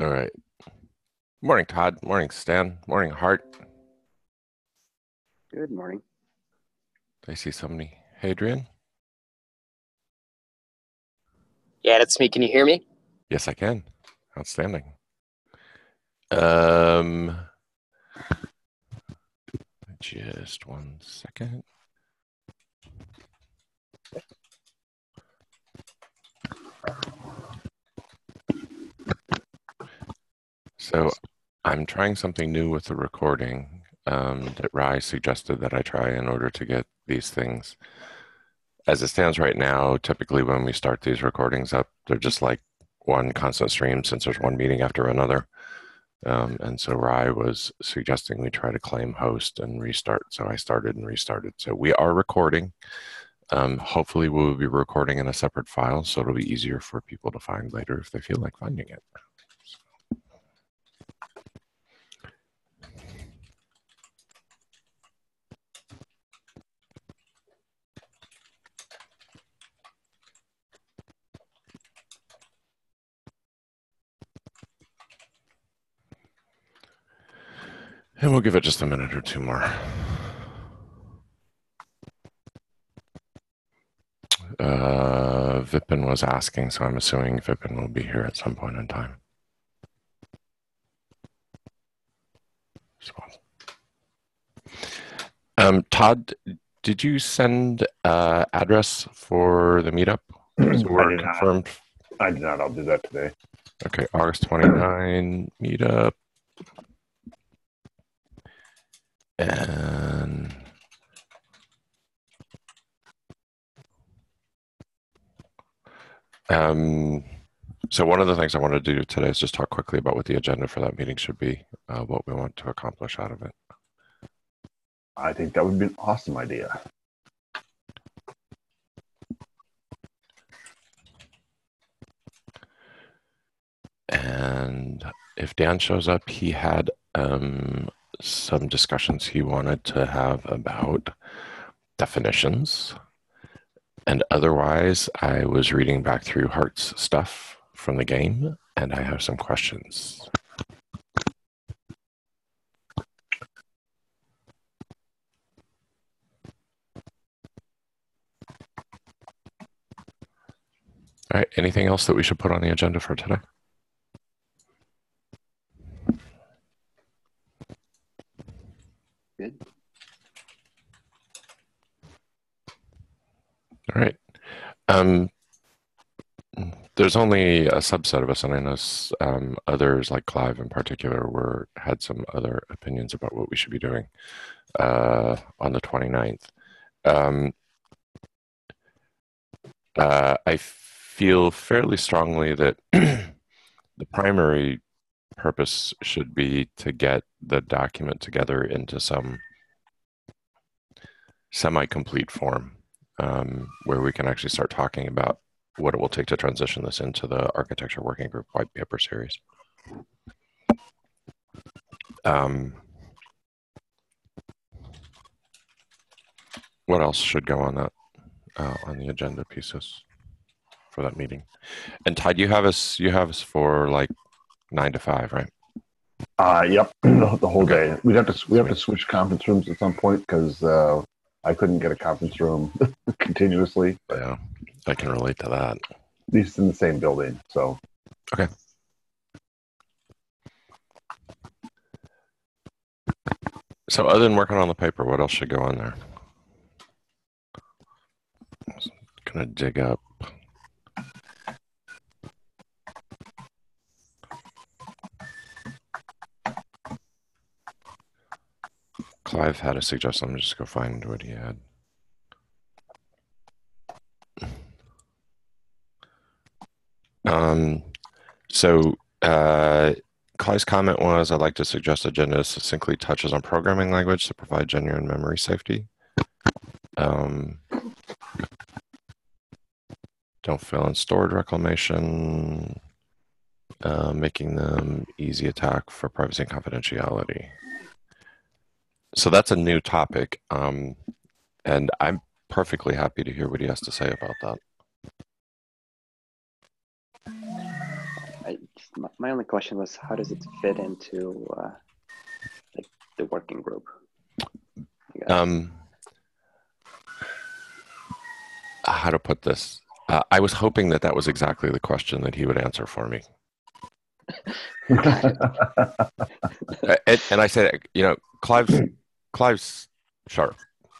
All right. Morning, Todd. Morning, Stan. Morning, Hart. Good morning. I see somebody. Hey, Adrian. Yeah, that's me. Can you hear me? Yes, I can. Outstanding. Just 1 second. So I'm trying something new with the recording that Rye suggested that I try in order to get these things. As it stands right now, typically when we start these recordings up, they're just like one constant stream since there's one meeting after another. And so Rye was suggesting we try to claim host and restart. So I started and restarted. So we are recording. Hopefully we'll be recording in a separate file, so it'll be easier for people to find later if they feel like finding it. And we'll give it just a minute or two more. Vipin was asking, so I'm assuming Vipin will be here at some point in time. Todd, did you send address for the meetup? So we're confirmed. I did not. I'll do that today. Okay, August 29 meetup. And so one of the things I want to do today is just talk quickly about what the agenda for that meeting should be, what we want to accomplish out of it. I think that would be an awesome idea. And if Dan shows up, he had some discussions he wanted to have about definitions. And otherwise, I was reading back through Hart's stuff from the game, and I have some questions. All right, anything else that we should put on the agenda for today? Good. All right. There's only a subset of us, and I know others, like Clive in particular, had some other opinions about what we should be doing on the 29th. I feel fairly strongly that the primary purpose should be to get the document together into some semi-complete form where we can actually start talking about what it will take to transition this into the architecture working group white paper series. What else should go on that on the agenda pieces for that meeting? And Todd, you have us for like 9 to 5, right? Yep, the whole day. We have to switch conference rooms at some point because I couldn't get a conference room continuously. Yeah, I can relate to that. At least in the same building. So okay. So other than working on the paper, what else should go on there? I'm gonna dig up. Clive had a suggestion. Let me just go find what he had. Clive's comment was, I'd like to suggest agenda succinctly touches on programming language to provide genuine memory safety. Don't fill in storage reclamation, making them easy attack for privacy and confidentiality. So that's a new topic, and I'm perfectly happy to hear what he has to say about that. My only question was, how does it fit into like the working group? How to put this? I was hoping that was exactly the question that he would answer for me. And I said, Clive's sharp.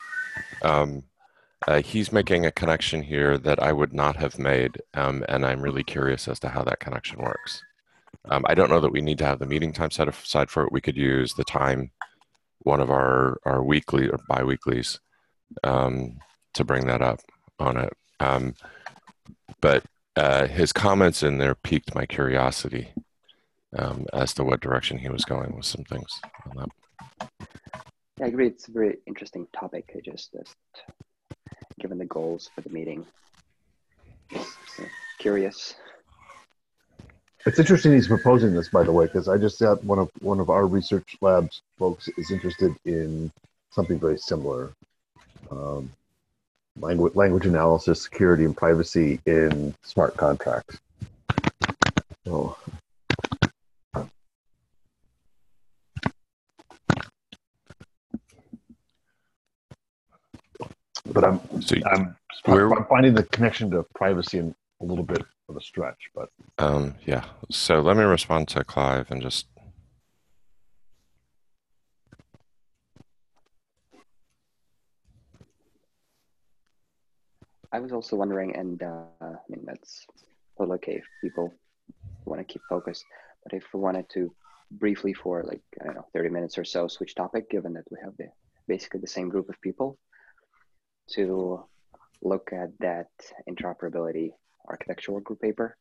He's making a connection here that I would not have made, and I'm really curious as to how that connection works. I don't know that we need to have the meeting time set aside for it. We could use the time, one of our weekly or bi-weeklies, to bring that up on it. But his comments in there piqued my curiosity as to what direction he was going with some things on that. Yeah, I agree. It's a very interesting topic. I just given the goals for the meeting, curious. It's interesting he's proposing this, by the way, because I just got one of our research labs folks is interested in something very similar. Language analysis, security, and privacy in smart contracts. So, but I'm finding the connection to privacy in a little bit of a stretch. But yeah. So let me respond to Clive and just. I was also wondering, and I mean, that's totally okay if people want to keep focused, but if we wanted to briefly for like, I don't know, 30 minutes or so, switch topic, given that we have basically the same group of people, to look at that interoperability architecture group paper.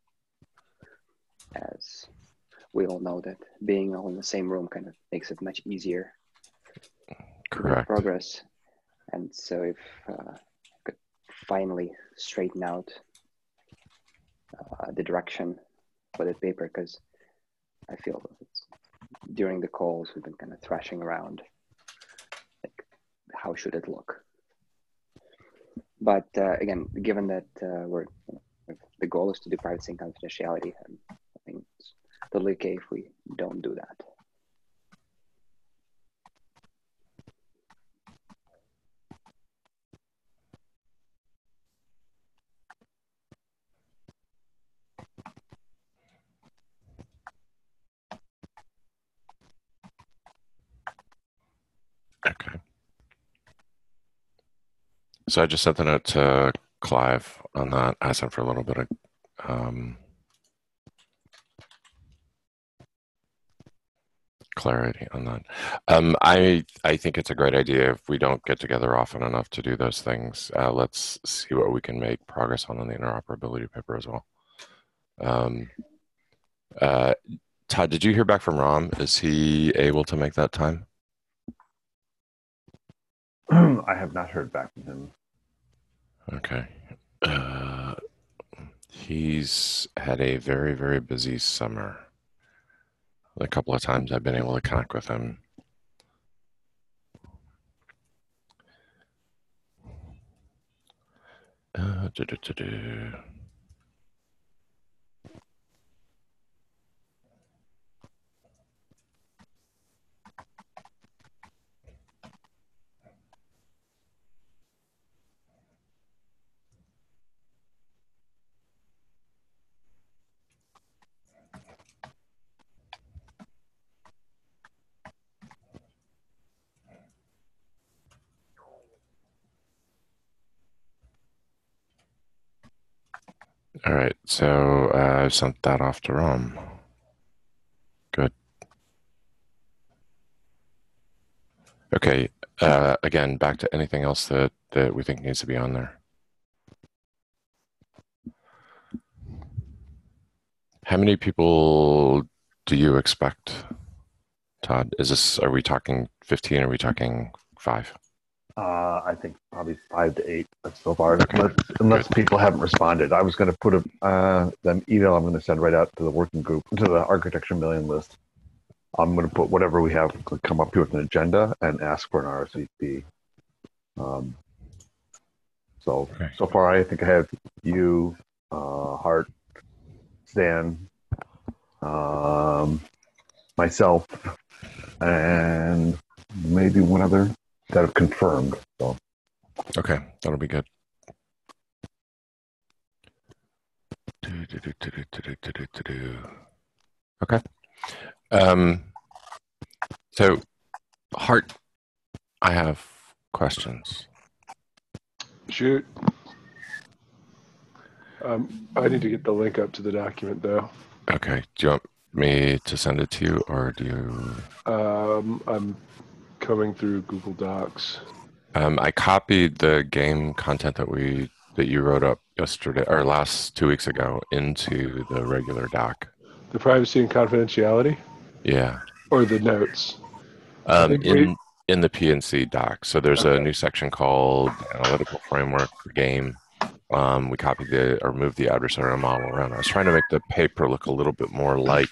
As we all know that being all in the same room kind of makes it much easier to make progress. And so if could finally straighten out the direction for that paper, because I feel during the calls we've been kind of thrashing around like how should it look. But again, given that the goal is to do privacy and confidentiality, and I think it's totally okay if we don't do that. Okay. So I just sent the note to Clive on that, asked him for a little bit of clarity on that. I think it's a great idea. If we don't get together often enough to do those things, let's see what we can make progress on the interoperability paper as well. Todd, did you hear back from Ram? Is he able to make that time? I have not heard back from him. Okay. He's had a very, very busy summer. A couple of times I've been able to connect with him. All right, so I've sent that off to Ram. Good. Okay, again, back to anything else that we think needs to be on there. How many people do you expect, Todd? Are we talking 15? Are we talking 5? I think probably 5 to 8 so far, unless people haven't responded. I was going to put the email I'm going to send right out to the working group, to the Architecture Million list. I'm going to put whatever we have come up here with an agenda and ask for an RSVP. So far, I think I have you, Hart, Stan, myself, and maybe one other that have confirmed. So Okay, that'll be good. Do. Okay. So, Hart, I have questions. Shoot. I need to get the link up to the document, though. Okay. Do you want me to send it to you, or do you? I'm coming through Google Docs. I copied the game content that you wrote up yesterday or last 2 weeks ago into the regular doc. The privacy and confidentiality, Yeah. or the notes. I think In the PNC doc. So there's a new section called Analytical Framework for Game. We copied or moved the adversarial model around. I was trying to make the paper look a little bit more like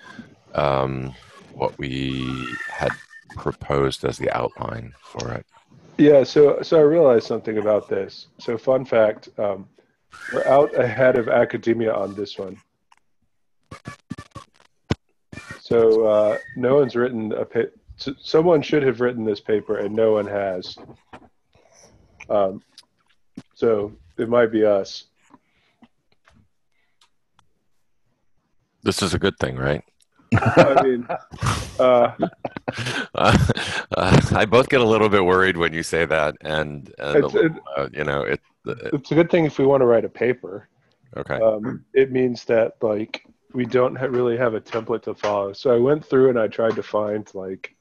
what we had proposed as the outline for it. Yeah, so I realized something about this. So fun fact, we're out ahead of academia on this one. So no one's written someone should have written this paper, and no one has. So it might be us. This is a good thing, right? I mean, I both get a little bit worried when you say that, and it's a good thing if we want to write a paper. Okay. It means that like we don't really have a template to follow. So I went through and I tried to find like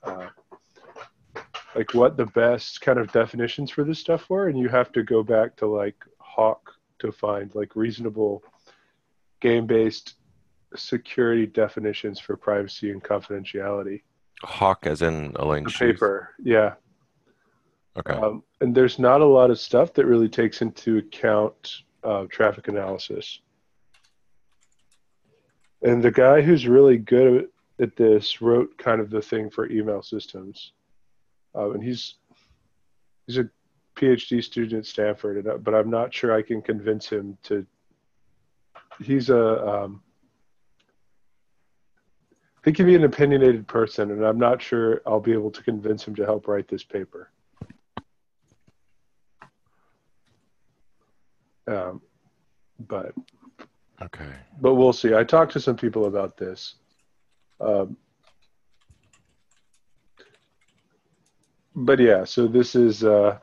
what the best kind of definitions for this stuff were, and you have to go back to like Hawk to find like reasonable game-based security definitions for privacy and confidentiality. Hawk as in Elaine The paper, yeah. Okay. And there's not a lot of stuff that really takes into account traffic analysis. And the guy who's really good at this wrote kind of the thing for email systems. And he's a PhD student at Stanford, but I'm not sure I can convince him to. He can be an opinionated person, and I'm not sure I'll be able to convince him to help write this paper. But we'll see. I talked to some people about this. But yeah, so this is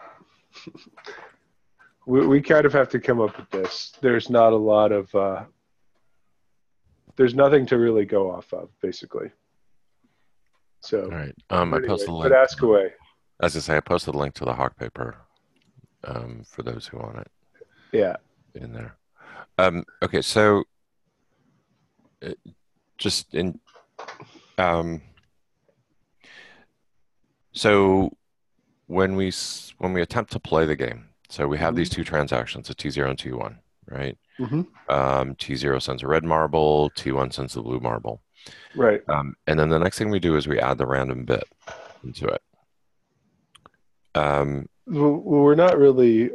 we kind of have to come up with this. There's not a lot of there's nothing to really go off of, basically. So all right. Anyway, I posted a link. But ask away. As I say, I posted a link to the Hawk paper for those who want it. Yeah. In there. Okay, so just in so when we attempt to play the game, so we have these two transactions, a T0 and T1, right? Mm-hmm. T0 sends a red marble, T1 sends the blue marble. Right. And then the next thing we do is we add the random bit into it. Well, we're not really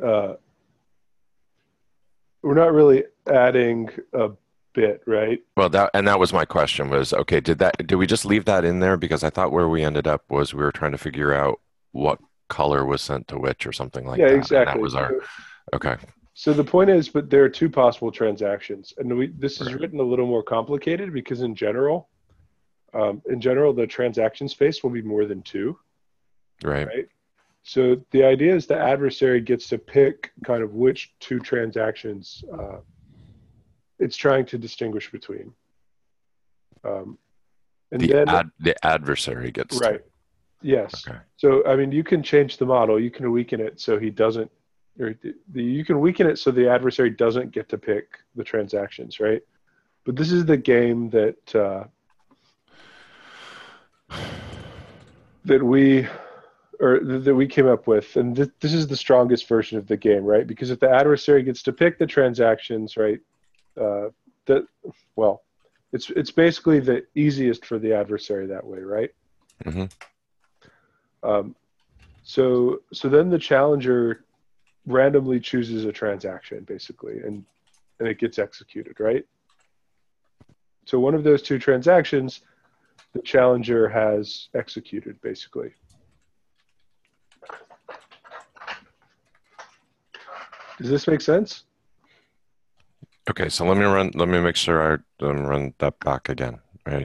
adding a bit, right? Well, that was my question was, okay, did we just leave that in there? Because I thought where we ended up was we were trying to figure out what color was sent to which or something like that. Yeah, exactly. And that was our, okay. So the point is, but there are two possible transactions, and this is written a little more complicated because in general, the transaction space will be more than two. Right. So the idea is the adversary gets to pick kind of which two transactions it's trying to distinguish between. And the adversary gets right. To. Yes. Okay. So I mean, you can change the model. You can weaken it so he doesn't. Or you can weaken it so the adversary doesn't get to pick the transactions, right? But this is the game that we came up with, and this is the strongest version of the game, right? Because if the adversary gets to pick the transactions, right, it's basically the easiest for the adversary that way, right? Mm-hmm. So then the challenger randomly chooses a transaction, basically, and it gets executed, right? So one of those two transactions, the challenger has executed, basically. Does this make sense? Okay, so let me make sure I run that back again, right?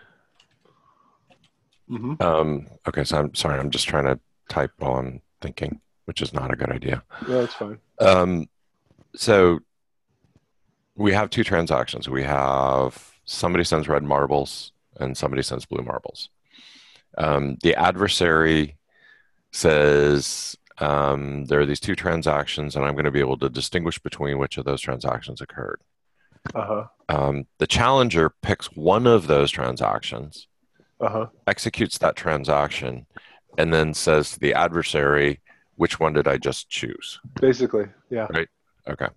Mm-hmm. Okay, so I'm sorry, I'm just trying to type while I'm thinking, which is not a good idea. No, that's fine. So we have two transactions. We have somebody sends red marbles and somebody sends blue marbles. The adversary says there are these two transactions, and I'm going to be able to distinguish between which of those transactions occurred. The challenger picks one of those transactions, executes that transaction, and then says to the adversary, which one did I just choose? Basically, yeah. Right? Okay.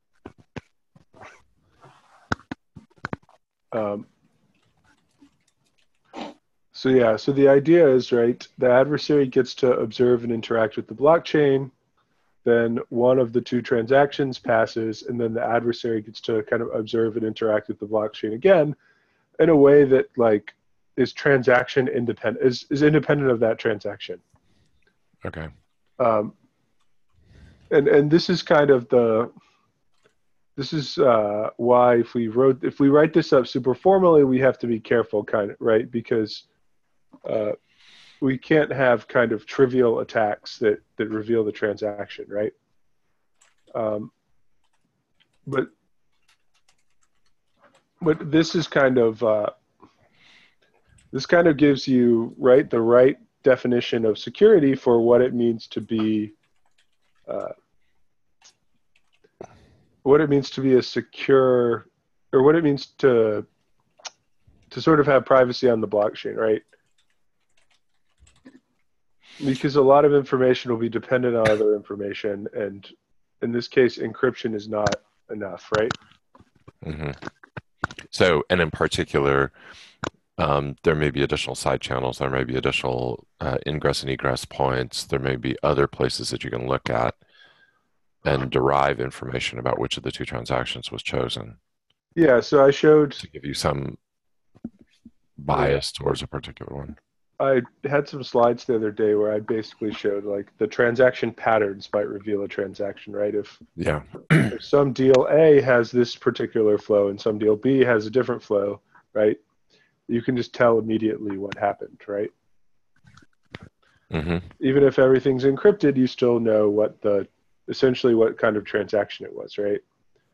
So the idea is, right, the adversary gets to observe and interact with the blockchain, then one of the two transactions passes, and then the adversary gets to kind of observe and interact with the blockchain again in a way that like is transaction independent, is independent of that transaction. Okay. And this is kind of why if we write this up super formally, we have to be careful, kind of, right? Because we can't have kind of trivial attacks that reveal the transaction, right? But this is kind of this kind of gives you the right definition of security for what it means to be a secure, or what it means to sort of have privacy on the blockchain, right? Because a lot of information will be dependent on other information, and in this case, encryption is not enough, right? Mm-hmm. So, and in particular, there may be additional side channels, there may be additional ingress and egress points, there may be other places that you can look at and derive information about which of the two transactions was chosen. Yeah, so I showed to give you some bias towards a particular one. I had some slides the other day where I basically showed like the transaction patterns might reveal a transaction, right? If some deal A has this particular flow and some deal B has a different flow, right? You can just tell immediately what happened, right? Mm-hmm. Even if everything's encrypted, you still know essentially what kind of transaction it was, right?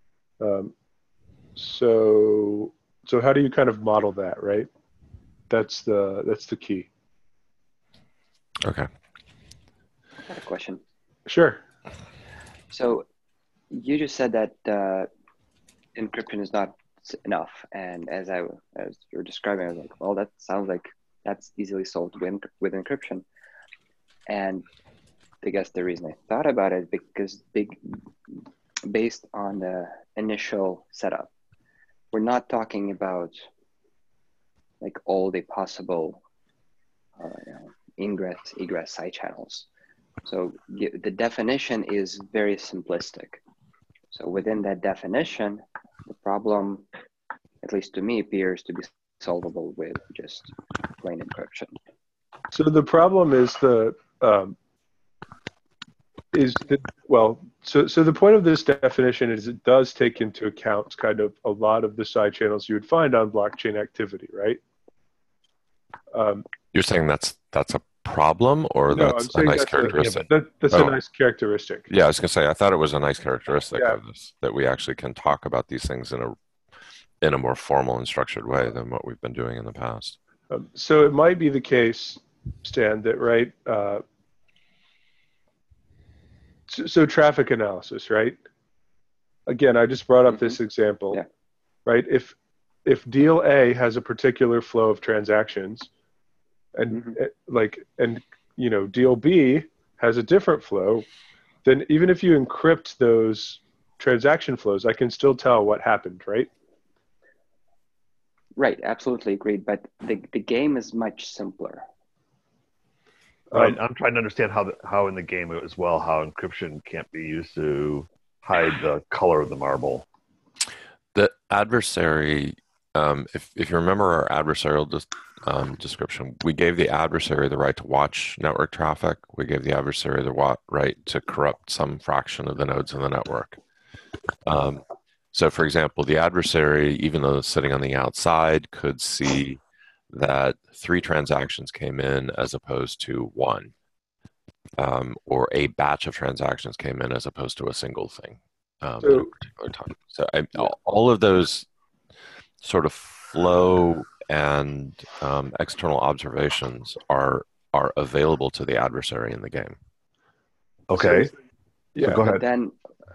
So how do you kind of model that, right? That's the key. Okay. I got a question. Sure. So you just said that encryption is not enough, and as you're describing, I was like, well, that sounds like that's easily solved with encryption. And I guess the reason I thought about it because based on the initial setup, we're not talking about like all the possible ingress, egress side channels. So the definition is very simplistic. So within that definition, the problem, at least to me, appears to be solvable with just plain encryption. So the problem is so the point of this definition is it does take into account kind of a lot of the side channels you would find on blockchain activity, right? You're saying that's a problem, or no, that's a nice characteristic? That's a nice characteristic. Yeah, I was gonna say I thought it was a nice characteristic of this, that we actually can talk about these things in a more formal and structured way than what we've been doing in the past. So it might be the case, Stan, that right. So traffic analysis, right? Again, I just brought up this example, right? If deal A has a particular flow of transactions, and deal B has a different flow, then even if you encrypt those transaction flows, I can still tell what happened, right? Right, absolutely agreed. But the game is much simpler. Right, I'm trying to understand how in the game as well, how encryption can't be used to hide the color of the marble. The adversary if you remember our adversarial description, we gave the adversary the right to watch network traffic. We gave the adversary the right to corrupt some fraction of the nodes in the network. So for example, the adversary, even though it's sitting on the outside, could see that 3 transactions came in as opposed to 1, or a batch of transactions came in as opposed to a single thing at a particular time. So all of those sort of flow and external observations are available to the adversary in the game. Okay. So go ahead. Then,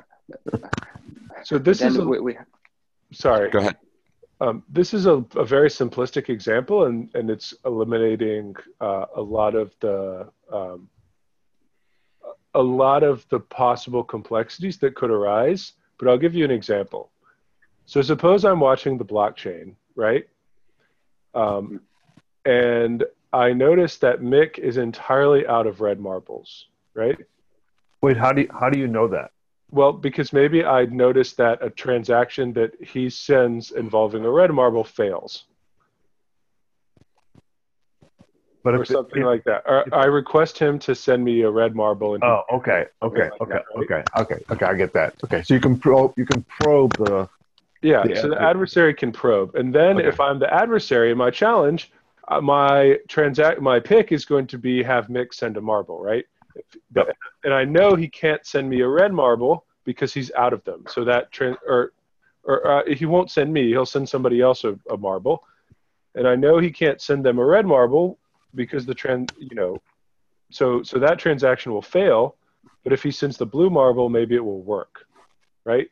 so this is sorry. Go ahead. This is a very simplistic example, and it's eliminating a lot of the possible complexities that could arise. But I'll give you an example. So suppose I'm watching the blockchain, right? And I notice that Mick is entirely out of red marbles, right? Wait, how do you know that? Well, because maybe I noticed that a transaction that he sends involving a red marble fails. But or something like that. Or I request him to send me a red marble. And okay. I get that. Okay, so you can probe the. Yeah, so the adversary can probe, and then if I'm the adversary in my challenge, my pick is going to be have Mick send a marble, right? And I know he can't send me a red marble because he's out of them. So that he won't send me; he'll send somebody else a marble, and I know he can't send them a red marble because so that transaction will fail. But if he sends the blue marble, maybe it will work, right?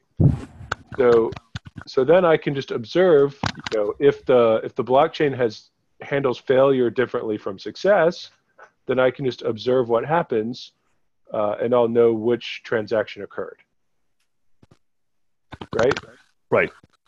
So then I can just observe, if the blockchain handles failure differently from success, then I can just observe what happens, and I'll know which transaction occurred. Right? Right.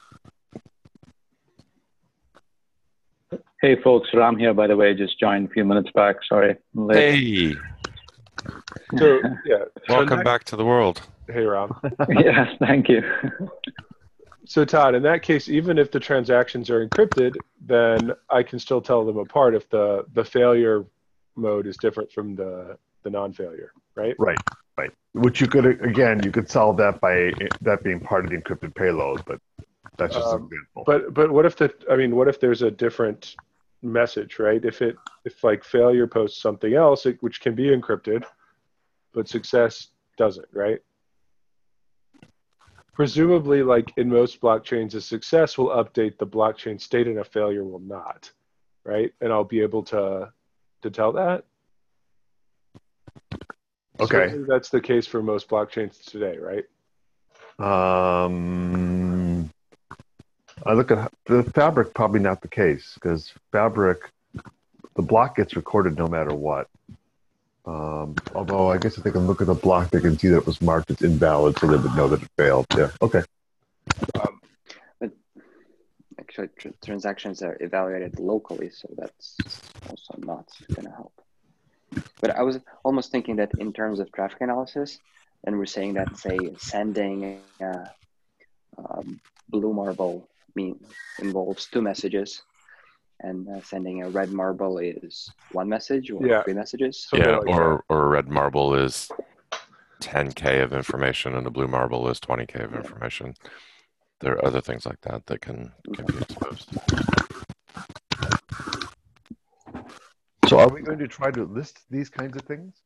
Hey folks, Ram here, by the way, just joined a few minutes back. Sorry, I'm late. Hey. So yeah. Welcome back to the world. Hey, Ram. Yes, thank you. So Todd, in that case, even if the transactions are encrypted, then I can still tell them apart if the failure mode is different from the non-failure, right? Right. Which you could solve that by that being part of the encrypted payload, but that's just an example. But what if there's a different message, right? If like failure posts something else, which can be encrypted, but success doesn't, right? Presumably, like in most blockchains, a success will update the blockchain state and a failure will not, right? And I'll be able to tell that. Okay. Certainly that's the case for most blockchains today, right? I look at the Fabric, probably not the case, because Fabric, the block gets recorded no matter what. Although I guess if they can look at the block, they can see that it was marked as invalid, so they would know that it failed. Yeah. Okay. But actually, transactions are evaluated locally, so that's also not going to help. But I was almost thinking that in terms of traffic analysis, and we're saying that, say, sending blue marble involves 2 messages, and sending a red marble is 1 message or 3 messages. Or a red marble is 10K of information and a blue marble is 20K of information. There are other things like that can be exposed. So are we going to try to list these kinds of things?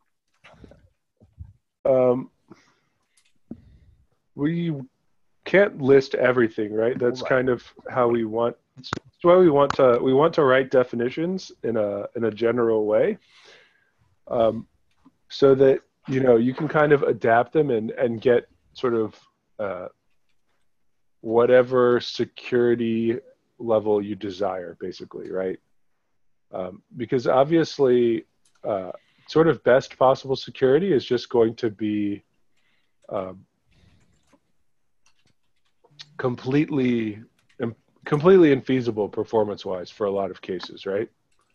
We can't list everything, right? That's kind of how we want. That's why we want to write definitions in a general way, so that you can kind of adapt them and get sort of whatever security level you desire, basically, right? Because obviously, sort of best possible security is just going to be completely infeasible performance-wise for a lot of cases, right?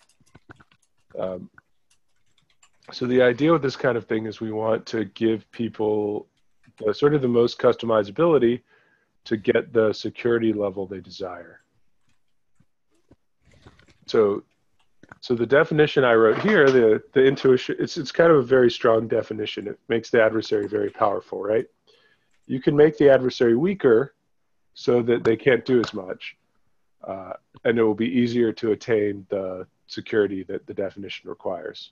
So the idea with this kind of thing is we want to give people sort of the most customizability to get the security level they desire. So the definition I wrote here, the intuition, it's kind of a very strong definition. It makes the adversary very powerful, right? You can make the adversary weaker so that they can't do as much, and it will be easier to attain the security that the definition requires.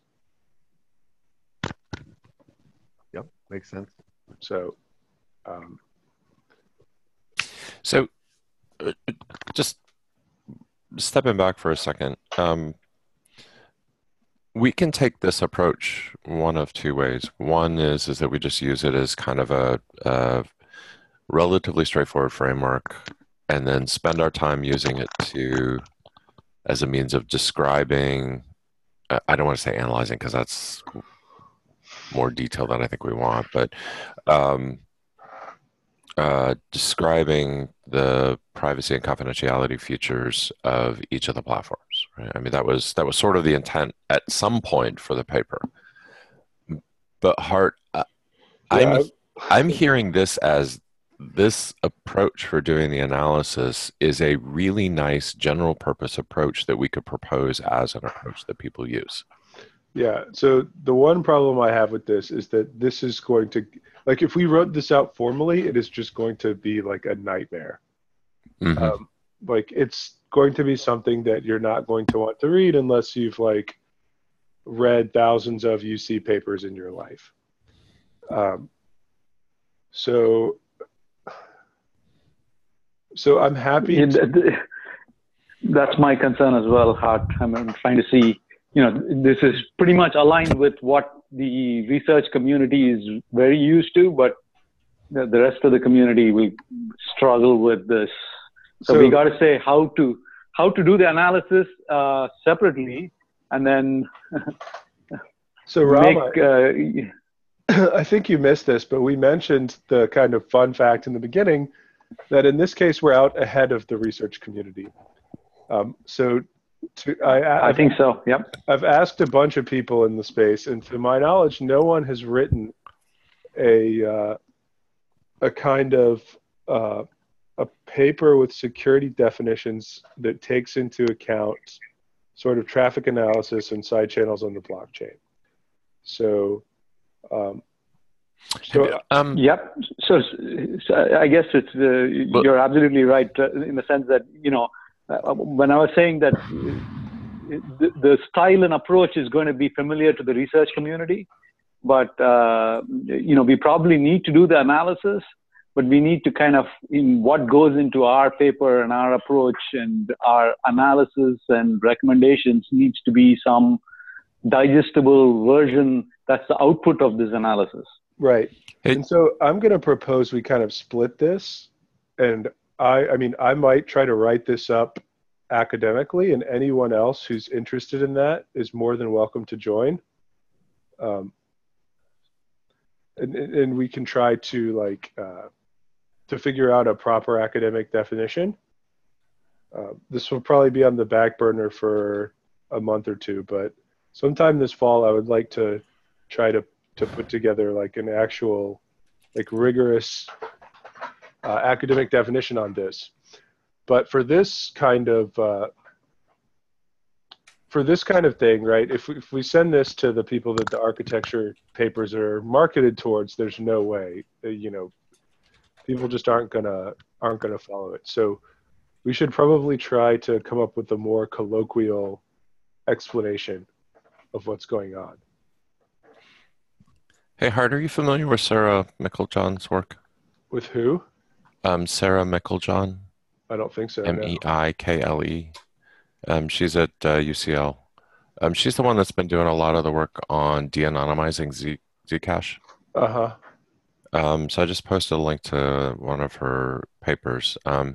Yep, makes sense. So, So, just stepping back for a second, we can take this approach one of two ways. One is that we just use it as kind of a relatively straightforward framework, and then spend our time using it as a means of describing. I don't want to say analyzing because that's more detail than I think we want, but describing the privacy and confidentiality features of each of the platforms. Right? I mean, that was sort of the intent at some point for the paper. But Hart, I'm hearing this as this approach for doing the analysis is a really nice general purpose approach that we could propose as an approach that people use. Yeah. So the one problem I have with this is that this is going to, like, if we wrote this out formally, it is just going to be like a nightmare. Mm-hmm. Like, it's going to be something that you're not going to want to read unless you've like read thousands of UC papers in your life. So I'm happy. That's my concern as well, Hart. I'm trying to see, this is pretty much aligned with what the research community is very used to, but the rest of the community will struggle with this. So we got to say how to do the analysis separately, and then so Rama, I think you missed this, but we mentioned the kind of fun fact in the beginning that in this case we're out ahead of the research community. I think so. Yep. I've asked a bunch of people in the space, and to my knowledge, no one has written a kind of a paper with security definitions that takes into account sort of traffic analysis and side channels on the blockchain. So, yep. So I guess it's you're absolutely right in the sense that when I was saying that the style and approach is going to be familiar to the research community, but we probably need to do the analysis, but we need to kind of, in what goes into our paper and our approach and our analysis and recommendations needs to be some digestible version that's the output of this analysis. Right. And so I'm going to propose we kind of split this, and I mean, I might try to write this up academically, and anyone else who's interested in that is more than welcome to join. And we can try to to figure out a proper academic definition. This will probably be on the back burner for a month or two, but sometime this fall, I would like to try to put together like an actual, like, rigorous academic definition on this. But for this kind of thing, right? If we send this to the people that the architecture papers are marketed towards, there's no way, people just aren't gonna follow it. So we should probably try to come up with a more colloquial explanation of what's going on. Hey, Hart, are you familiar with Sarah Meiklejohn's work? With who? Sarah Meiklejohn. I don't think so. Meikle. She's at UCL. She's the one that's been doing a lot of the work on de-anonymizing Zcash. Uh-huh. So I just posted a link to one of her papers. And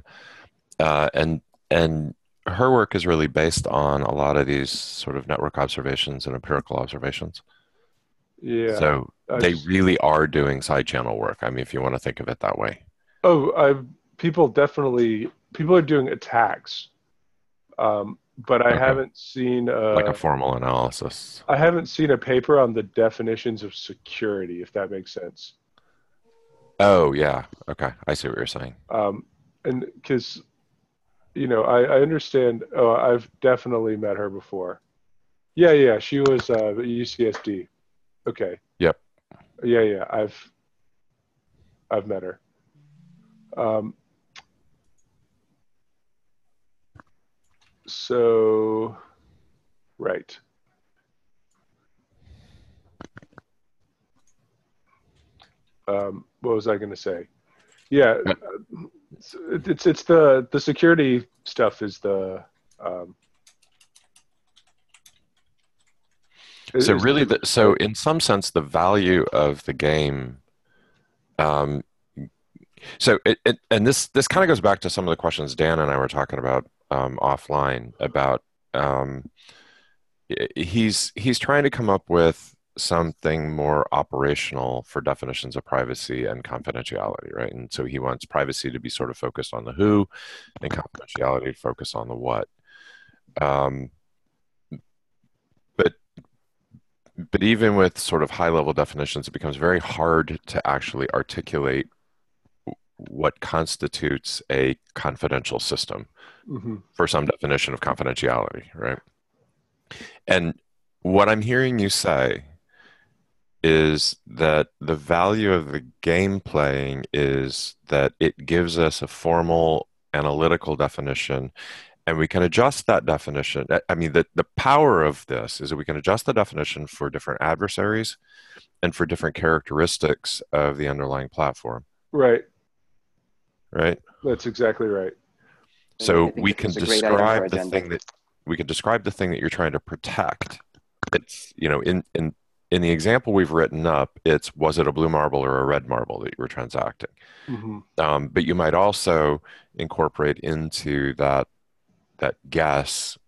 her work is really based on a lot of these sort of network observations and empirical observations. Yeah. So they really are doing side channel work. I mean, if you want to think of it that way. Oh, people are doing attacks. But I haven't seen like a formal analysis. I haven't seen a paper on the definitions of security, if that makes sense. Oh, yeah. Okay. I see what you're saying. And because, I understand. Oh, I've definitely met her before. Yeah. She was at UCSD. Okay. Yep. Yeah. I've met her. Um, so, right. What was I going to say? Yeah, it's the security stuff is the um, So is really, the so in some sense, the value of the game. Um, and this kind of goes back to some of the questions Dan and I were talking about offline about um, he's trying to come up with something more operational for definitions of privacy and confidentiality, right? And so he wants privacy to be sort of focused on the who, and confidentiality to focus on the what. Um, but but even with sort of high level definitions, it becomes very hard to actually articulate what constitutes a confidential system Mhm. for some definition of confidentiality, right? And what I'm hearing you say is that the value of the game playing is that it gives us a formal analytical definition and we can adjust that definition. I mean, the power of this is that we can adjust the definition for different adversaries and for different characteristics of the underlying platform, Right. right? That's exactly right. And I So think we this can is a great item for describe the agenda. thing that you're trying to protect. It's, in the example we've written up, it's was it a blue marble or a red marble that you were transacting? Hmm. But you might also incorporate into that guess,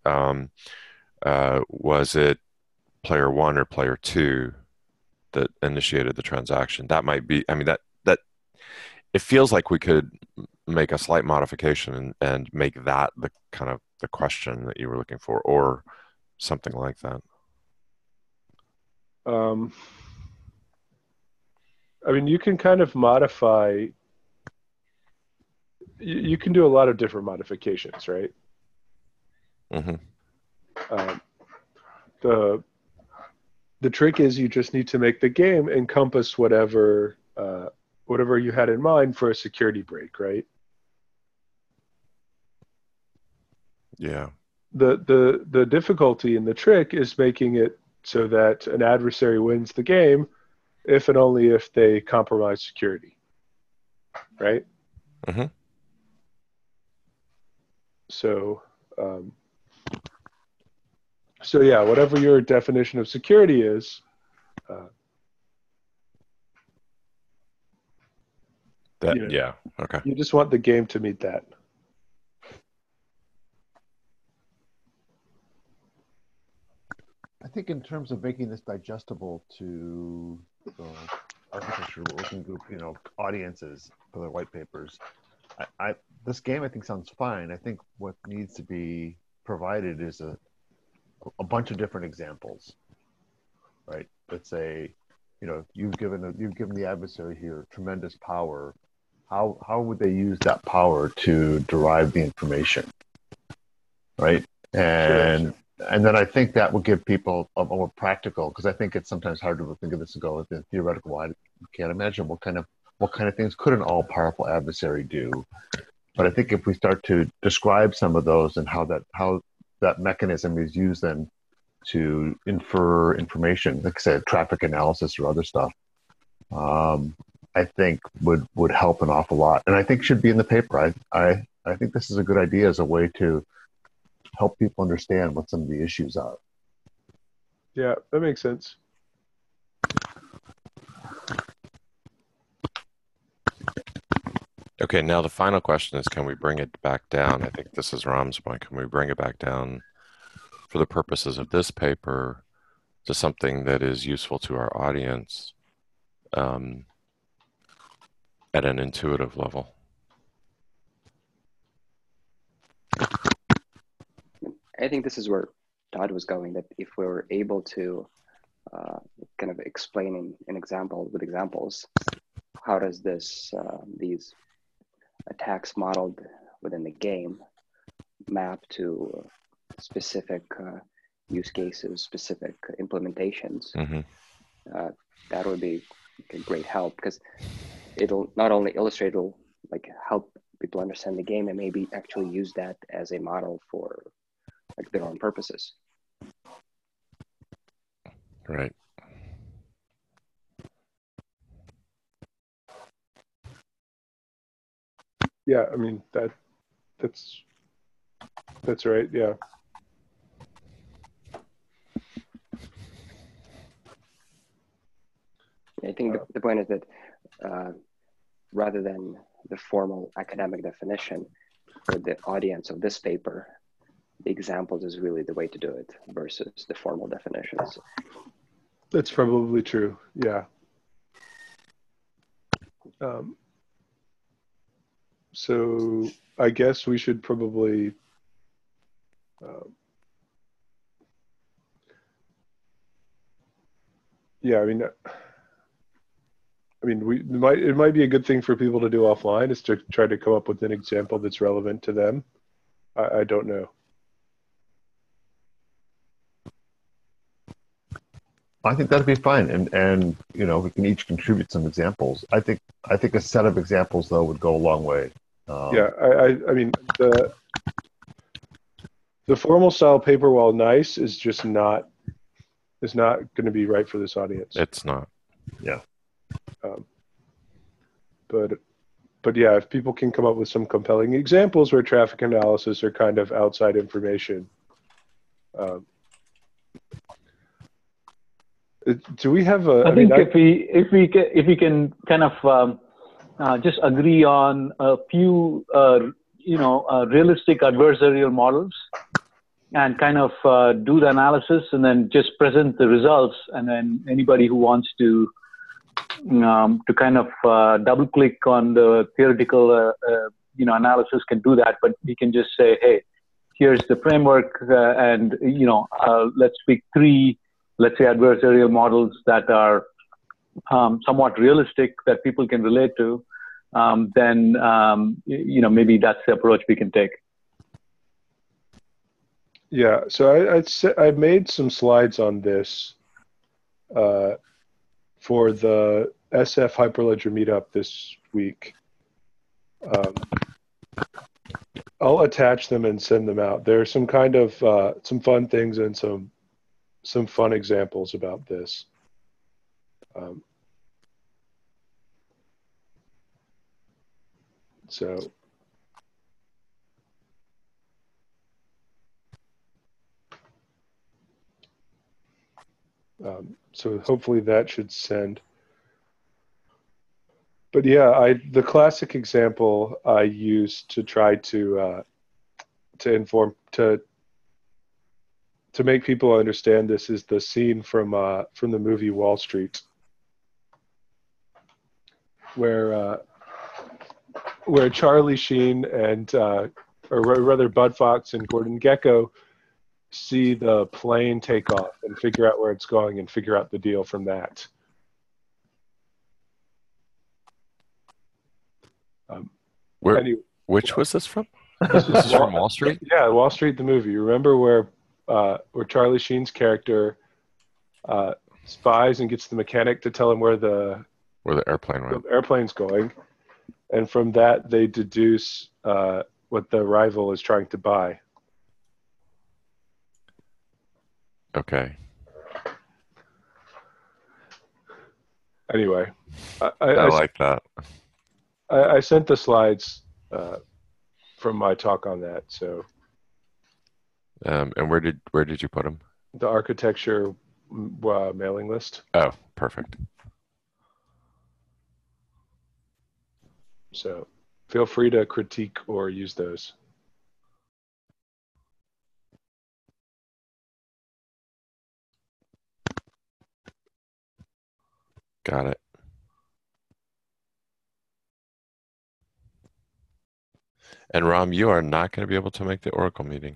was it player one or player two that initiated the transaction? That might be, I mean, that it feels like we could make a slight modification and make that the kind of the question that you were looking for, or something like that. Um, I mean, you can kind of modify. You can do a lot of different modifications, right? Hmm. Um, the the trick is you just need to make the game encompass whatever you had in mind for a security break, right? Yeah. The difficulty in the trick is making it so that an adversary wins the game if and only if they compromise security, right? Hmm. So, um, so yeah, whatever your definition of security is, uh, That, yeah. Okay. you just want the game to meet that. I think in terms of making this digestible to the architecture working group, audiences for the white papers, this game I think sounds fine. I think what needs to be provided is a bunch of different examples, right? Let's say, you've given the adversary here tremendous power. How would they use that power to derive the information, right? And then I think that will give people a more practical, because I think it's sometimes hard to think of this and go with the theoretical. I can't imagine what kind of things could an all-powerful adversary do. But I think if we start to describe some of those and how that mechanism is used then to infer information, like I said, traffic analysis or other stuff, I think would help an awful lot, and I think should be in the paper. I think this is a good idea as a way to help people understand what some of the issues are. Yeah, that makes sense. Okay, now the final question is, can we bring it back down? I think this is Ram's point. Can we bring it back down for the purposes of this paper to something that is useful to our audience um, at an intuitive level? I think this is where Todd was going, that if we were able to kind of explain in example with examples, how does these attacks modeled within the game map to specific use cases, specific implementations, that would be a great help, because it'll not only illustrate, it'll like help people understand the game and maybe actually use that as a model for like their own purposes. Right. Yeah, I mean that's right. Yeah. I think the point is that rather than the formal academic definition for the audience of this paper, the examples is really the way to do it versus the formal definitions. That's probably true. Yeah. So I guess we should probably yeah, I mean, it might be a good thing for people to do offline is to try to come up with an example that's relevant to them. I don't know. I think that'd be fine, and you know, we can each contribute some examples. I think a set of examples though would go a long way. Yeah, I mean the formal style paper, while nice, is just not going to be right for this audience. It's not. Yeah. But yeah, if people can come up with some compelling examples where traffic analysis are kind of outside information. Do we have a? I think if we can kind of just agree on a few realistic adversarial models, and kind of do the analysis, and then just present the results, and then anybody who wants to kind of double click on the theoretical analysis can do that. But we can just say, hey, here's the framework, and let's pick 3, let's say, adversarial models that are somewhat realistic that people can relate to. Then maybe that's the approach we can take. Yeah, so I made some slides on this for the SF Hyperledger meetup this week. I'll attach them and send them out. There's some kind of some fun things and some fun examples about this. So hopefully that should send. But yeah, the classic example I use to try to inform to make people understand this is the scene from the movie Wall Street, where Charlie Sheen and or rather Bud Fox and Gordon Gekko see the plane take off and figure out where it's going and figure out the deal from that. Which was this from? This is from Wall Street? Yeah, Wall Street, the movie. You remember where Charlie Sheen's character spies and gets the mechanic to tell him where the airplane's going, and from that they deduce what the rival is trying to buy. Okay. Anyway, I like that. I sent the slides from my talk on that. So, and where did you put them? The architecture mailing list. Oh, perfect. So, feel free to critique or use those. Got it. And Ram, you are not going to be able to make the Oracle meeting.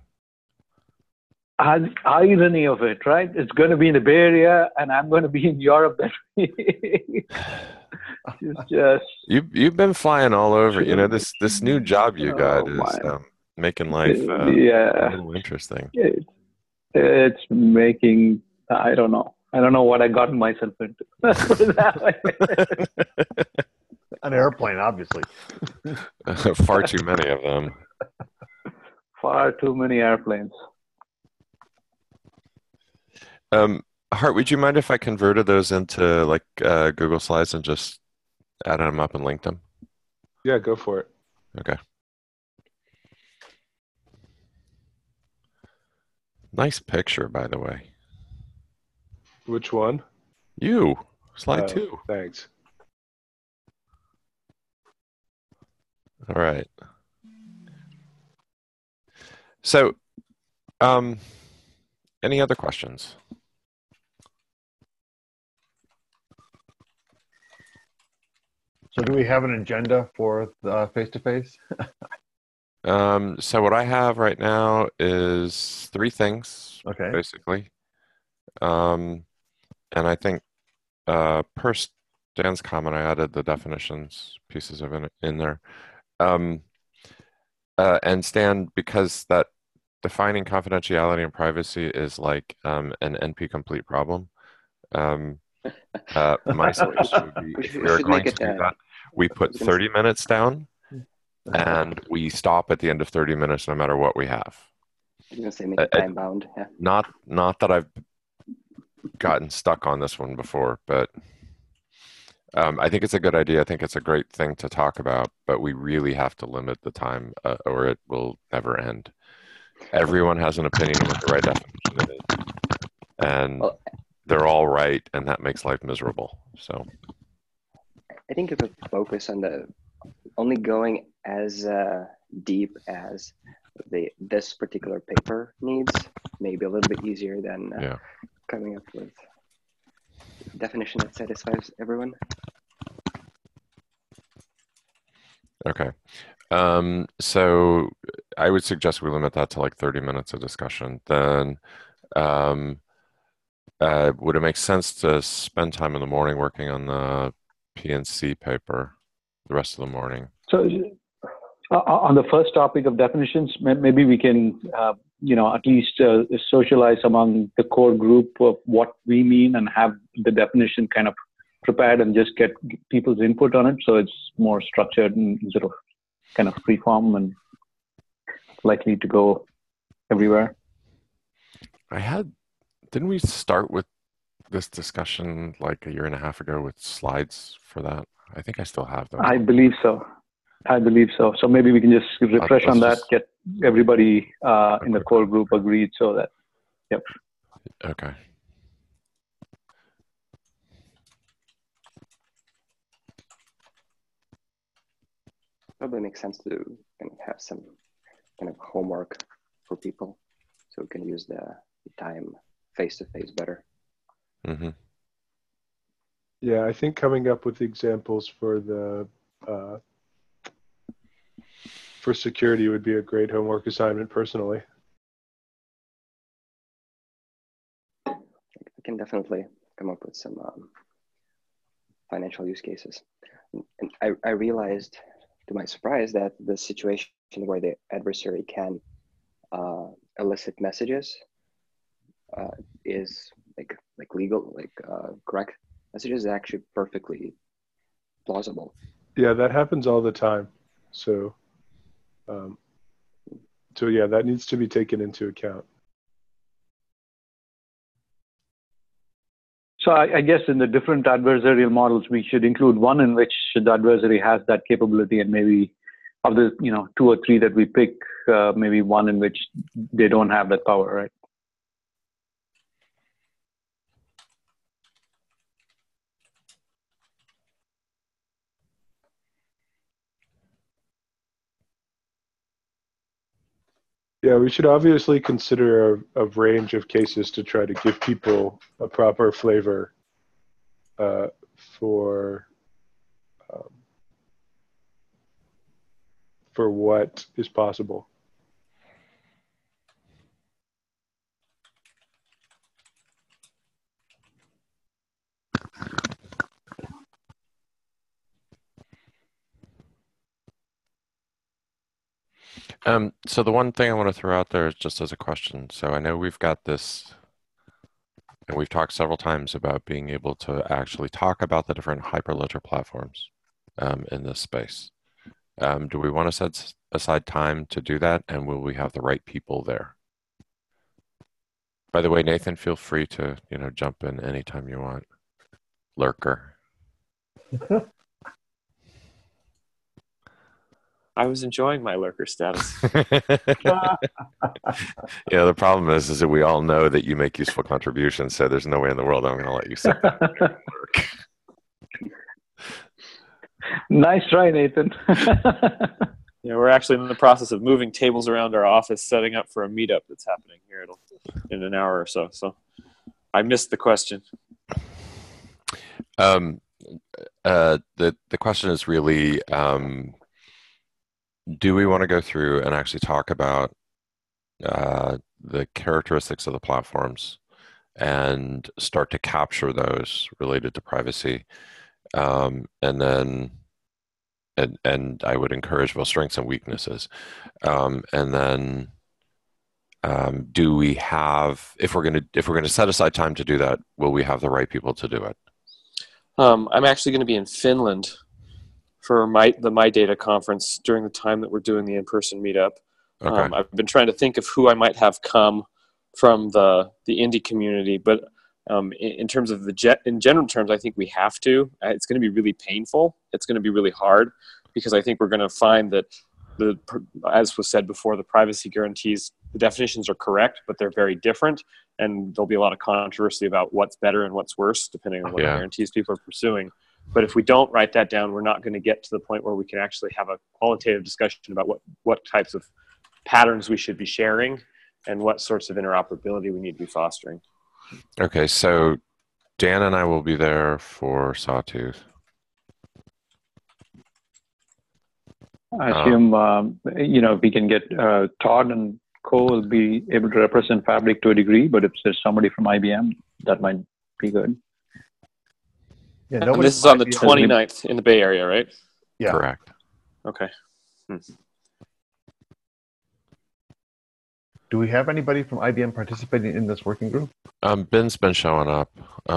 Irony of it, right? It's going to be in the Bay Area, and I'm going to be in Europe that week. Just you've been flying all over. You know, this new job you got is making life a Yeah, little interesting. it's making. I don't know. I don't know what I got myself into. Let's put it that way. An airplane, obviously. Far too many of them. Far too many airplanes. Hart, would you mind if I converted those into like Google Slides and just added them up and linked them? Yeah, go for it. Okay. Nice picture, by the way. Which one? You, slide 2. Thanks. All right. So, any other questions? So do we have an agenda for the face-to-face? So what I have right now is 3 things, Okay. basically. And I think per Dan's comment, I added the definitions pieces of it in there. And Stan, because that defining confidentiality and privacy is like an NP-complete problem. My suggestion would be, if we are going to do that, we put 30 minutes down, and we stop at the end of 30 minutes no matter what we have. I was going to say make it time bound. Yeah. Not that I've gotten stuck on this one before, but I think it's a good idea. I think it's a great thing to talk about, but we really have to limit the time or it will never end. Everyone has an opinion of what the right definition is, and they're all right, and that makes life miserable. So I think if we focus on the only going as deep as this particular paper needs, maybe a little bit easier than coming up with a definition that satisfies everyone. Okay. So I would suggest we limit that to like 30 minutes of discussion. Then would it make sense to spend time in the morning working on the PNC paper the rest of the morning? So on the first topic of definitions, maybe we can, at least socialize among the core group of what we mean and have the definition kind of prepared and just get people's input on it. So it's more structured and sort of kind of free form and likely to go everywhere. Didn't we start with this discussion like a year and a half ago with slides for that? I think I still have those. I believe so. So maybe we can just refresh on that, get everybody in the core group agreed so that, yep. Okay. Probably makes sense to kind of have some kind of homework for people so we can use the time face-to-face better. Mm-hmm. Yeah, I think coming up with examples for the for security would be a great homework assignment personally. I can definitely come up with some financial use cases. And I realized, to my surprise, that the situation where the adversary can elicit messages is like legal, correct messages is actually perfectly plausible. Yeah, that happens all the time. So yeah, that needs to be taken into account. So I guess in the different adversarial models, we should include one in which the adversary has that capability, and maybe of the 2 or 3 that we pick, maybe one in which they don't have that power, right? Yeah, we should obviously consider a range of cases to try to give people a proper flavor for what is possible. So the one thing I want to throw out there is just as a question. So I know we've got this, and we've talked several times about being able to actually talk about the different Hyperledger platforms in this space. Do we want to set aside time to do that, and will we have the right people there? By the way, Nathan, feel free to jump in anytime you want. Lurker. I was enjoying my lurker status. Yeah, the problem is that we all know that you make useful contributions, so there's no way in the world I'm going to let you sit there and lurk. Nice try, Nathan. Yeah, we're actually in the process of moving tables around our office, setting up for a meetup that's happening here in an hour or so. So I missed the question. The question is really, do we want to go through and actually talk about the characteristics of the platforms and start to capture those related to privacy, and then and I would encourage both strengths and weaknesses, and then do we have, if we're going to set aside time to do that, will we have the right people to do it? I'm actually going to be in Finland for the My Data conference during the time that we're doing the in-person meetup. Okay. I've been trying to think of who I might have come from the indie community, but in terms of in general terms, I think we have to. It's going to be really painful. It's going to be really hard because I think we're going to find that as was said before, the privacy guarantees, the definitions are correct, but they're very different, and there'll be a lot of controversy about what's better and what's worse, depending on what guarantees people are pursuing. But if we don't write that down, we're not going to get to the point where we can actually have a qualitative discussion about what types of patterns we should be sharing and what sorts of interoperability we need to be fostering. Okay, so Dan and I will be there for Sawtooth. I assume, if we can get Todd and Co will be able to represent Fabric to a degree, but if there's somebody from IBM, that might be good. Yeah, And this is on the 29th in the Bay Area, right? Yeah. Correct. Okay. Do we have anybody from IBM participating in this working group? Ben's been showing up.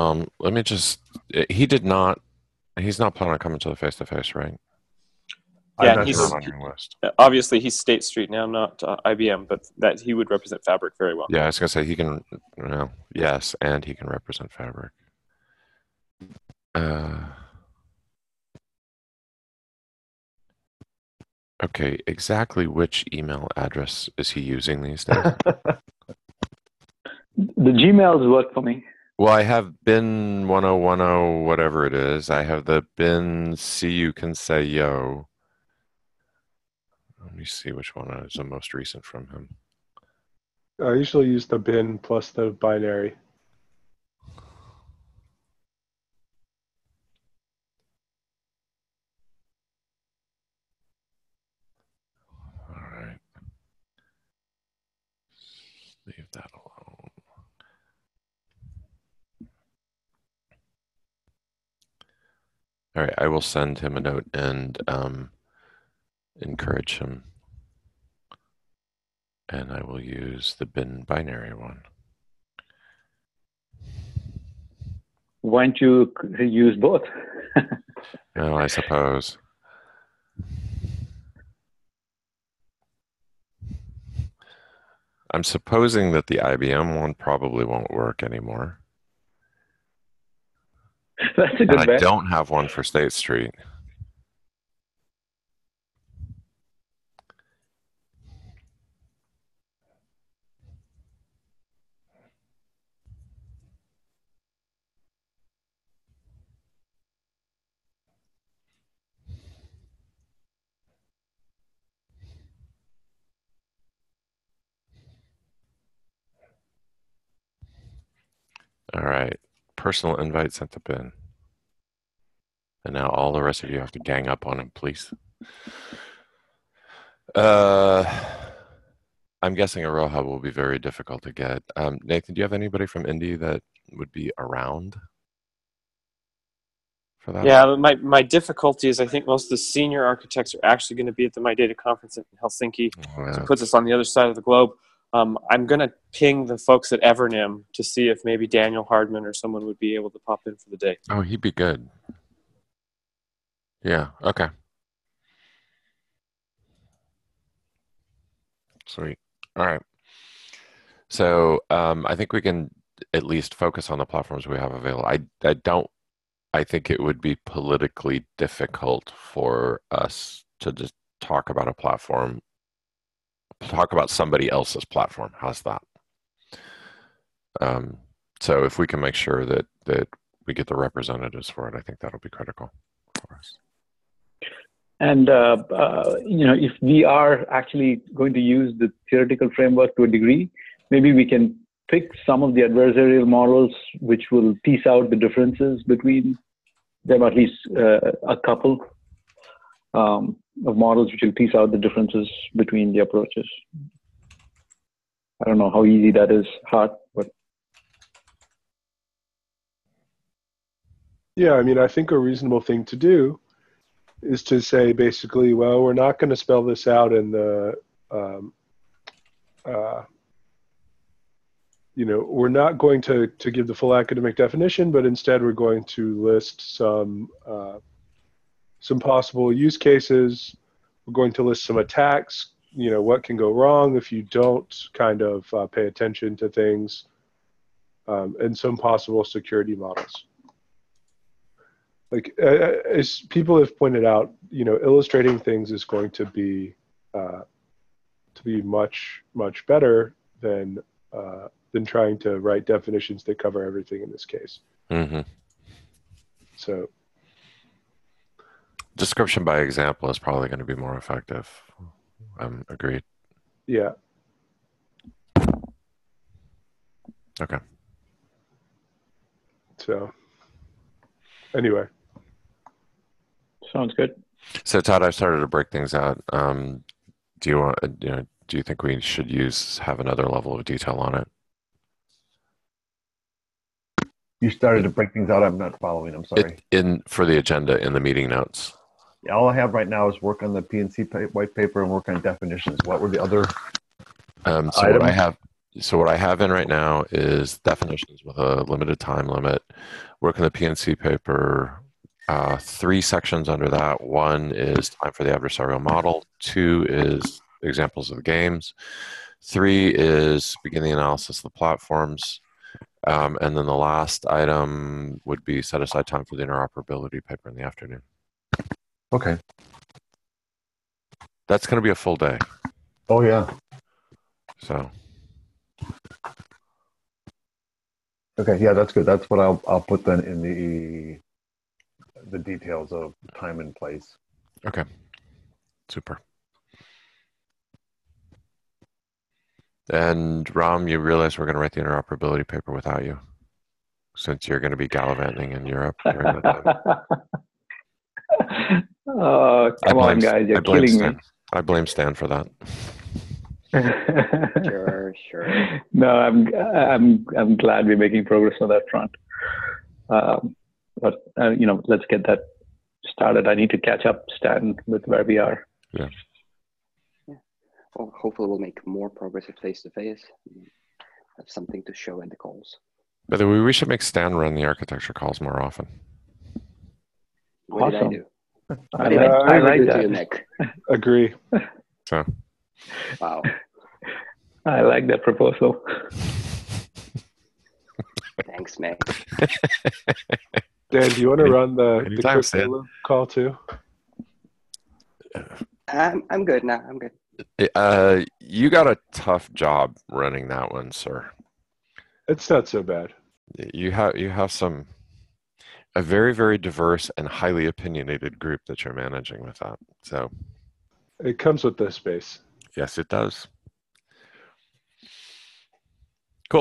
He's not planning on coming to the face-to-face, right? Yeah, He's not on your list. Obviously he's State Street now, not IBM, but that he would represent Fabric very well. Yeah, I was going to say he can, yes, and he can represent Fabric. Okay, exactly which email address is he using these days? The Gmails work for me. Well, I have bin1010, whatever it is. I have the bin see you can say yo. Let me see which one is the most recent from him. I usually use the bin plus the binary. All right. Leave that alone. All right, I will send him a note and encourage him. And I will use the bin binary one. Why don't you use both? No, I suppose. I'm supposing that the IBM one probably won't work anymore. That's a good and bet. I don't have one for State Street. All right. Personal invite sent to Ben. And now all the rest of you have to gang up on him, please. I'm guessing a row hub will be very difficult to get. Nathan, do you have anybody from Indy that would be around for that? Yeah, my difficulty is I think most of the senior architects are actually going to be at the MyData conference in Helsinki. So it puts us on the other side of the globe. I'm going to ping the folks at Evernym to see if maybe Daniel Hardman or someone would be able to pop in for the day. Oh, he'd be good. Yeah, okay. Sweet. All right. So I think we can at least focus on the platforms we have available. I think it would be politically difficult for us to just talk about a platform, talk about somebody else's platform. How's that? So if we can make sure that we get the representatives for it, I think that'll be critical for us. And if we are actually going to use the theoretical framework to a degree, maybe we can pick some of the adversarial models which will piece out the differences between them, at least a couple of models which will piece out the differences between the approaches. I don't know how easy that is, hard, but. Yeah, I mean, I think a reasonable thing to do is to say basically, well, we're not going to spell this out in the, we're not going to give the full academic definition, but instead we're going to list some possible use cases. We're going to list some attacks, what can go wrong if you don't kind of pay attention to things, and some possible security models. Like as people have pointed out, illustrating things is going to be much better than trying to write definitions that cover everything in this case. Mm-hmm. So, description by example is probably going to be more effective. Agreed. Yeah. Okay. So, anyway. Sounds good. So Todd, I've started to break things out. Do you think we should have another level of detail on it? You started to break things out. I'm not following. I'm sorry. For the agenda in the meeting notes. Yeah, all I have right now is work on the PNC white paper and work on definitions. What were the other items? What I have in right now is definitions with a limited time limit. Work on the PNC paper. 3 sections under that. 1 is time for the adversarial model. 2 is examples of the games. 3 is begin the analysis of the platforms. And then the last item would be set aside time for the interoperability paper in the afternoon. Okay. That's going to be a full day. Oh, yeah. So. Okay, yeah, that's good. That's what I'll put then in the details of time and place. Okay. Super. And Ram, you realize we're going to write the interoperability paper without you, since you're going to be gallivanting in Europe during that time. Oh, come on, guys! You're killing me. I blame Stan for that. Sure. No, I'm glad we're making progress on that front. But let's get that started. I need to catch up, Stan, with where we are. Yeah. Well, hopefully we'll make more progress at face-to-face. Have something to show in the calls. By the way, we should make Stan run the architecture calls more often. What Awesome. did I do? I like that. To you, Nick? Agree. So. Wow. I like that proposal. Thanks, man. Dan, do you want to run the Stan. call too? I'm good now. I'm good. You got a tough job running that one, sir. It's not so bad. You have a very, very diverse and highly opinionated group that you're managing with that. So it comes with the space. Yes, it does. Cool.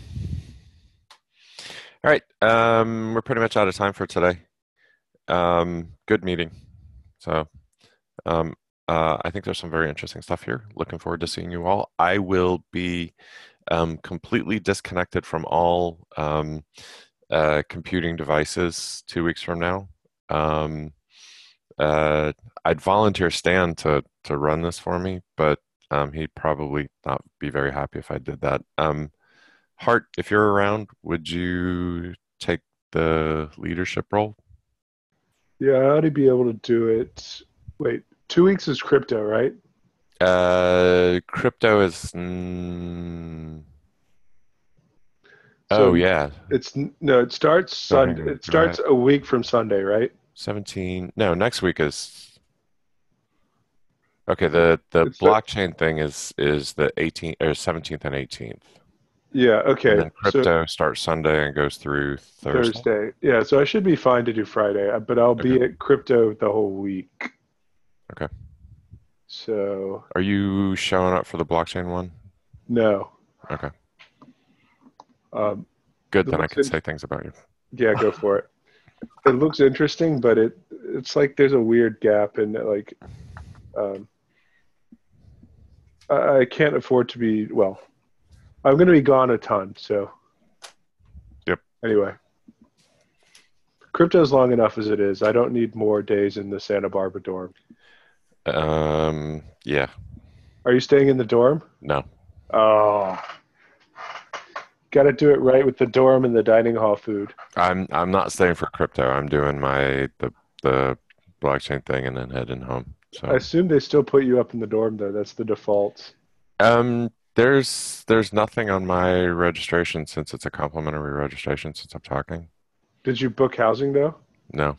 All right. We're pretty much out of time for today. Good meeting. So I think there's some very interesting stuff here. Looking forward to seeing you all. I will be completely disconnected from all computing devices 2 weeks from now. Um, I'd volunteer Stan to run this for me, but he'd probably not be very happy if I did that. Hart, if you're around, would you take the leadership role? Yeah, I ought to be able to do it. Wait, 2 weeks is crypto, right? Crypto is. So Oh yeah, it's no, it starts Sunday. It Go ahead. starts a week from Sunday, right? 17. No, next week is. Okay, the It's blockchain thing is the 18th or 17th and 18th. Yeah, And okay. then So crypto starts Sunday and goes through Thursday. Thursday. Yeah, so I should be fine to do Friday, but I'll be Okay. at crypto the whole week. Okay. So Are you showing up for the blockchain one? no. Okay. Um, Good, it then I looks can say things about you. Yeah, go for it. It looks interesting, but it's like there's a weird gap in it, like I can't afford to be I'm going to be gone a ton, so Yep. Anyway, crypto's long enough as it is. I don't need more days in the Santa Barbara dorm. Yeah. Are you staying in the dorm? No. Oh, got to do it right with the dorm and the dining hall food. I'm not staying for crypto. I'm doing the blockchain thing and then heading home. I So assume they still put you up in the dorm though. That's the default. there's nothing on my registration since it's a complimentary registration since I'm talking. Did you book housing though? No.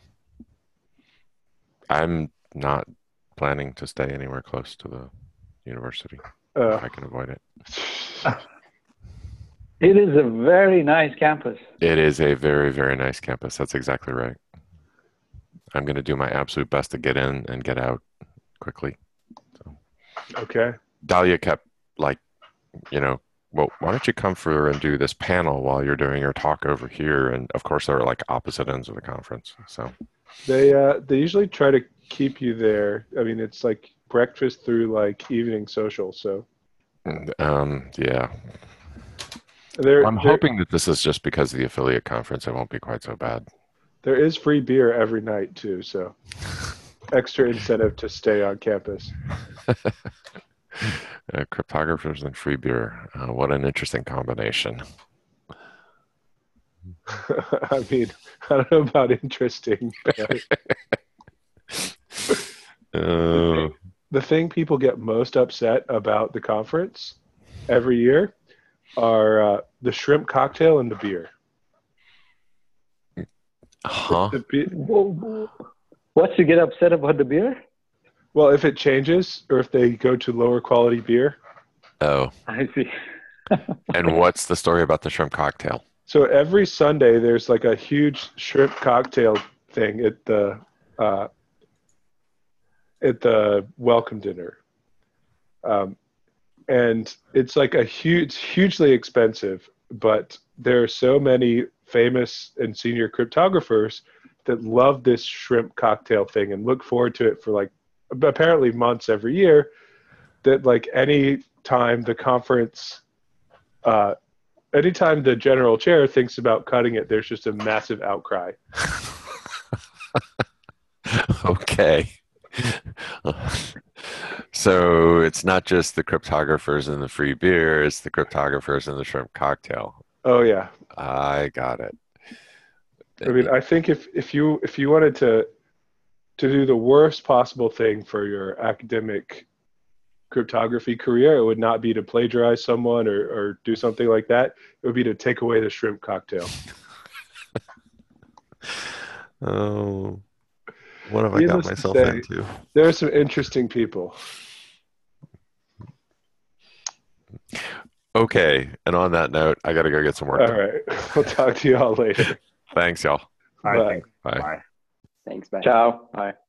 I'm not planning to stay anywhere close to the university if I can avoid it. It is a very nice campus. It is a very, very nice campus. That's exactly right. I'm going to do my absolute best to get in and get out quickly. So. Okay. Dahlia kept well, why don't you come for and do this panel while you're doing your talk over here? And of course, they're like opposite ends of the conference. So they usually try to keep you there. I mean, it's like breakfast through like evening social. So yeah. I'm hoping that this is just because of the affiliate conference. It won't be quite so bad. There is free beer every night too, so extra incentive to stay on campus. Cryptographers and free beer. What an interesting combination. I mean, I don't know about interesting. But the thing people get most upset about the conference every year are the shrimp cocktail and the beer. Huh? What's to get upset about the beer? Well, if it changes or if they go to lower quality beer. Oh. I see. And what's the story about the shrimp cocktail? So every Sunday there's like a huge shrimp cocktail thing at the welcome dinner. And it's like hugely expensive, but there are so many famous and senior cryptographers that love this shrimp cocktail thing and look forward to it for like apparently months every year, that like any time the conference, anytime the general chair thinks about cutting it, there's just a massive outcry. Okay. So it's not just the cryptographers and the free beer, it's the cryptographers and the shrimp cocktail. Oh yeah. I got it. I mean, I think if you wanted to do the worst possible thing for your academic cryptography career, it would not be to plagiarize someone or do something like that. It would be to take away the shrimp cocktail. Oh, what have I got myself into? There are some interesting people. Okay, and on that note, I got to go get some work All done. right. We'll talk to you all later. Thanks, y'all. Bye. Bye. Bye. Thanks, bye. Ciao. Bye.